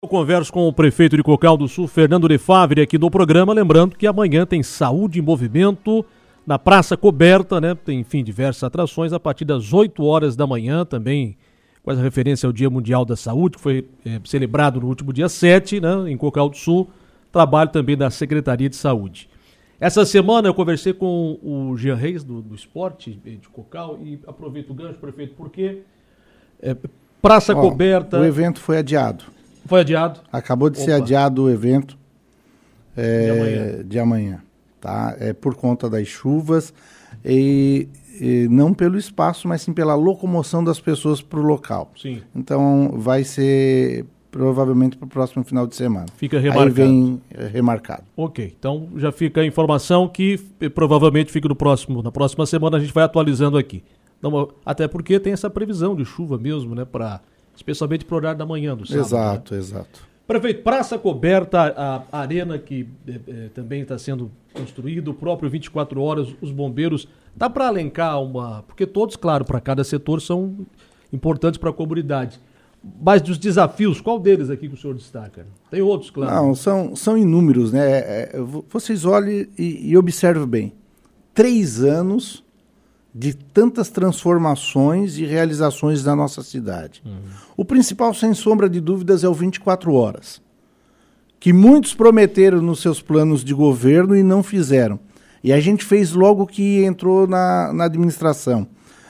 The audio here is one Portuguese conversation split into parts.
Eu converso com o prefeito de Cocal do Sul, Fernando de Favre, aqui do programa, lembrando que amanhã tem Saúde em Movimento na Praça Coberta, né? Tem, enfim, diversas atrações a partir das 8 horas da manhã, também com essa referência ao Dia Mundial da Saúde, que foi celebrado no último dia 7, né? Em Cocal do Sul, trabalho também da Secretaria de Saúde. Essa semana eu conversei com o Jean Reis, do Esporte de Cocal, e aproveito o gancho, prefeito, porque Praça Coberta... O evento foi adiado. Foi adiado? Acabou de ser adiado o evento de amanhã. Tá? Por conta das chuvas e não pelo espaço, mas sim pela locomoção das pessoas para o local. Sim. Então vai ser provavelmente para o próximo final de semana. Fica remarcado. Aí vem remarcado. Ok, então já fica a informação que provavelmente fica na próxima semana a gente vai atualizando aqui. Então, até porque tem essa previsão de chuva mesmo, né, especialmente para o horário da manhã do sábado. Exato, né? Exato. Prefeito, Praça Coberta, a arena que também está sendo construída, o próprio 24 horas, os bombeiros, dá para alencar porque todos, claro, para cada setor são importantes para a comunidade. Mas dos desafios, qual deles aqui que o senhor destaca? Tem outros, claro. Não, são inúmeros, né? Vocês olhem e observem bem. 3 anos de tantas transformações e realizações na nossa cidade. O principal, sem sombra de dúvidas, é o 24 horas, que muitos prometeram nos seus planos de governo e não fizeram. E a gente fez logo que entrou na administração.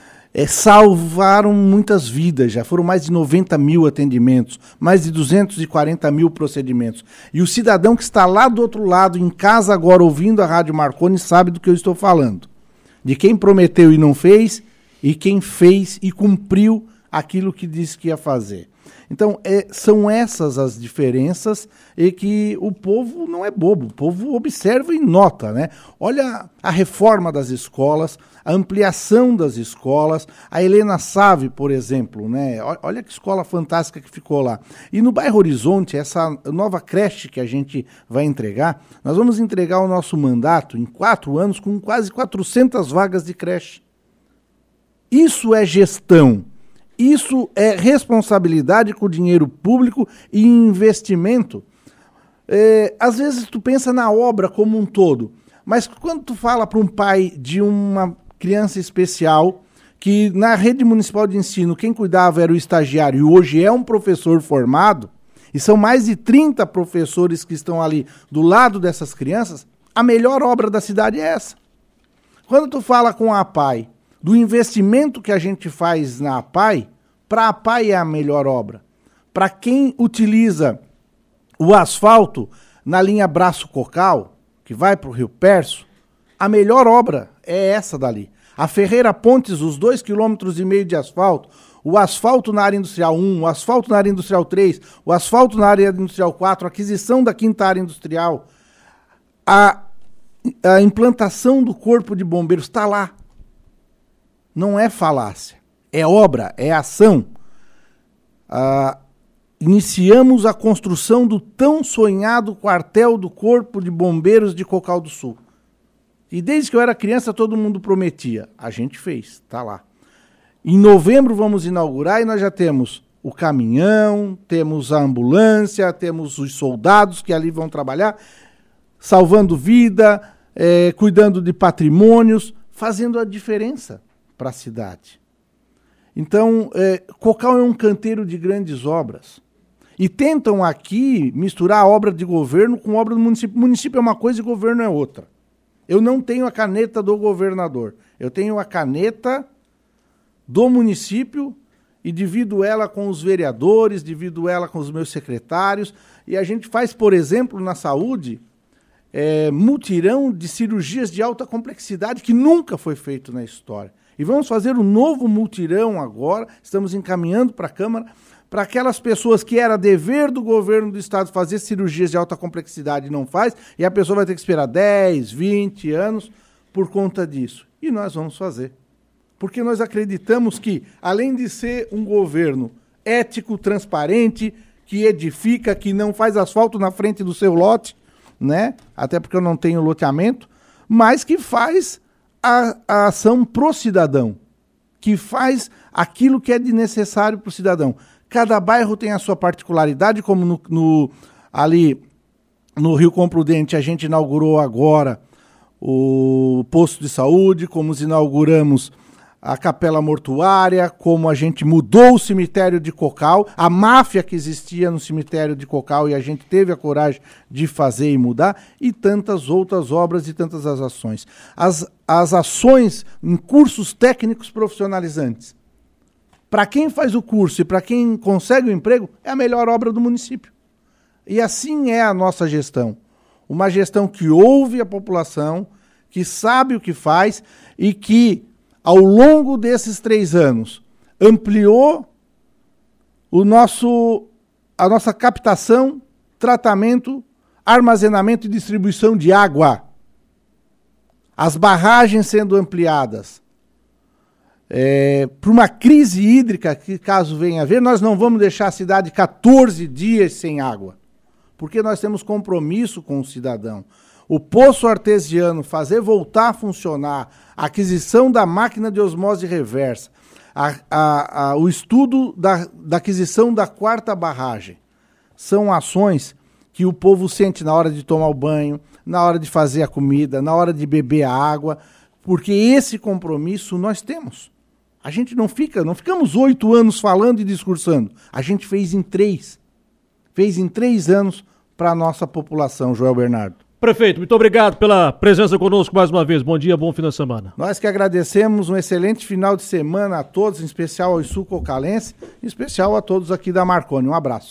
Salvaram muitas vidas, já foram mais de 90 mil atendimentos, mais de 240 mil procedimentos. E o cidadão que está lá do outro lado, em casa agora, ouvindo a Rádio Marconi, sabe do que eu estou falando. De quem prometeu e não fez, e quem fez e cumpriu aquilo que disse que ia fazer. Então, são essas as diferenças e que o povo não é bobo, o povo observa e nota, né? Olha a reforma das escolas, a ampliação das escolas, a Helena Save, por exemplo, né? Olha que escola fantástica que ficou lá. E no bairro Horizonte, essa nova creche que a gente vai entregar, nós vamos entregar o nosso mandato em 4 anos com quase 400 vagas de creche. Isso é gestão. Isso é responsabilidade com o dinheiro público e investimento. Às vezes tu pensa na obra como um todo, mas quando tu fala para um pai de uma criança especial, que na rede municipal de ensino quem cuidava era o estagiário e hoje é um professor formado, e são mais de 30 professores que estão ali do lado dessas crianças, a melhor obra da cidade é essa. Quando tu fala com a APAI, do investimento que a gente faz na APAI, para a APAI é a melhor obra. Para quem utiliza o asfalto na linha Braço Cocal, que vai para o Rio Perso, a melhor obra é essa dali. A Ferreira Pontes, os 2,5 km de asfalto, o asfalto na área industrial 1, o asfalto na área industrial 3, o asfalto na área industrial 4, a aquisição da 5ª área industrial, a implantação do corpo de bombeiros está lá. Não é falácia, é obra, é ação. Iniciamos a construção do tão sonhado quartel do Corpo de Bombeiros de Cocal do Sul. E desde que eu era criança todo mundo prometia. A gente fez, está lá. Em novembro vamos inaugurar e nós já temos o caminhão, temos a ambulância, temos os soldados que ali vão trabalhar, salvando vida, cuidando de patrimônios, fazendo a diferença para a cidade. Então, Cocal é um canteiro de grandes obras. E tentam aqui misturar a obra de governo com a obra do município. O município é uma coisa e o governo é outra. Eu não tenho a caneta do governador. Eu tenho a caneta do município e divido ela com os vereadores, divido ela com os meus secretários. E a gente faz, por exemplo, na saúde, mutirão de cirurgias de alta complexidade que nunca foi feito na história. E vamos fazer um novo mutirão agora, estamos encaminhando para a Câmara, para aquelas pessoas que era dever do governo do estado fazer cirurgias de alta complexidade e não faz, e a pessoa vai ter que esperar 10, 20 anos por conta disso. E nós vamos fazer. Porque nós acreditamos que, além de ser um governo ético, transparente, que edifica, que não faz asfalto na frente do seu lote, né? Até porque eu não tenho loteamento, mas que faz a ação pro cidadão, que faz aquilo que é de necessário para o cidadão. Cada bairro tem a sua particularidade, como ali no Rio Comprudente a gente inaugurou agora o posto de saúde, como inauguramos a capela mortuária, como a gente mudou o cemitério de Cocal, a máfia que existia no cemitério de Cocal e a gente teve a coragem de fazer e mudar, e tantas outras obras e tantas ações. As ações em cursos técnicos profissionalizantes. Para quem faz o curso e para quem consegue o emprego, é a melhor obra do município. E assim é a nossa gestão. Uma gestão que ouve a população, que sabe o que faz e que, ao longo desses 3 anos, ampliou a nossa captação, tratamento, armazenamento e distribuição de água. As barragens sendo ampliadas. Para uma crise hídrica que, caso venha a haver, nós não vamos deixar a cidade 14 dias sem água. Porque nós temos compromisso com o cidadão. O poço artesiano, fazer voltar a funcionar, a aquisição da máquina de osmose reversa, o estudo da aquisição da 4ª barragem, são ações que o povo sente na hora de tomar o banho, na hora de fazer a comida, na hora de beber a água, porque esse compromisso nós temos. A gente não ficamos 8 anos falando e discursando, a gente fez em 3. Fez em 3 anos para a nossa população, Joel Bernardo. Prefeito, muito obrigado pela presença conosco mais uma vez. Bom dia, bom fim de semana. Nós que agradecemos, um excelente final de semana a todos, em especial aos sul-cocalenses, em especial a todos aqui da Marconi. Um abraço.